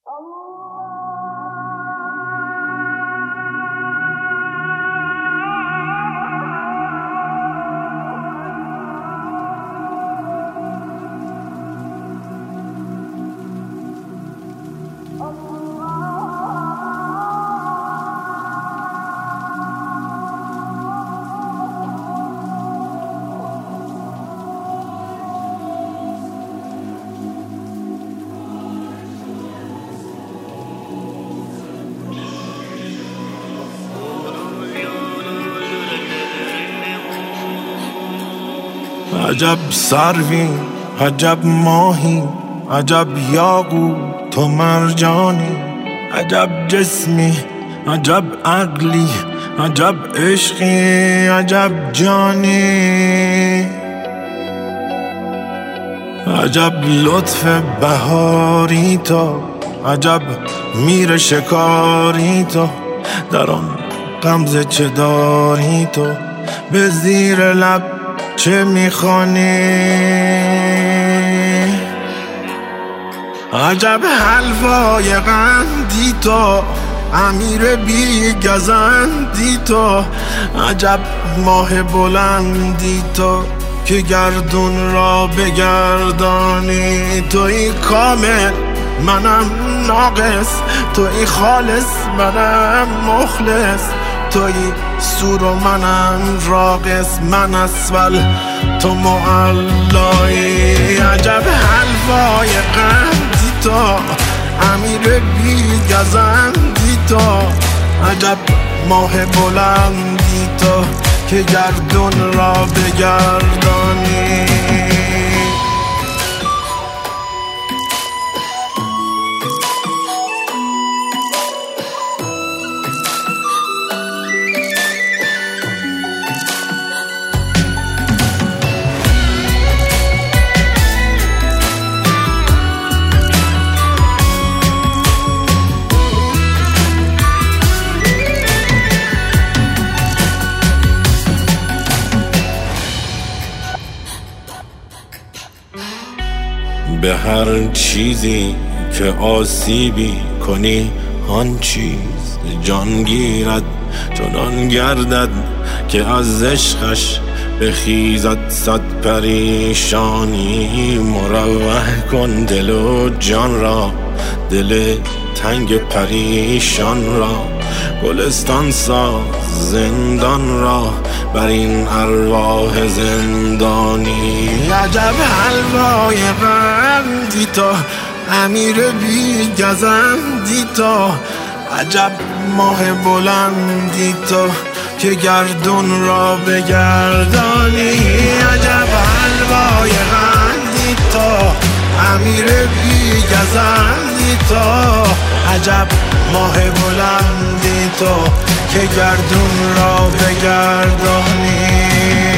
عجب سروی، عجب ماهی، عجب یاقوت و مرجانی، عجب جسمی، عجب عقلی، عجب عشقی، عجب جانی، عجب لطف بهاری تو، عجب میر شکاری تو، در آن غمزه چه داری تو، به زیر لب چه میخوانی؟ عجب حلوای قندی تو، امیر بی گزندی تو، عجب ماه بلندی تو که گردون را بگردانی. توی کامل منم ناقص، توی خالص منم مخلص، توی سور و منم راقص، من اسفل تو معلایی. عجب حلوای قندی تو، امیر بی گزندی تو، عجب ماه بلندی تو که گردون را بگردانی. به هر چیزی که آسیبی کنی آن چیز جان گیرد، چنان گردد که از عشقش بخیزد صد پریشانی. مروح کن دل و جان را، دل تنگ پریشان را، گلستان ساز زندان را بر این ارواح زندانی. عجب حلوای قندی تو، امیر بی گزندی تو، عجب ماه بلندی تو که گردون را بگردانی. عجب حلوای قندی تو، امیر بی گزندی تو، عجب ماه بلندی تو که گردون را بگردانی.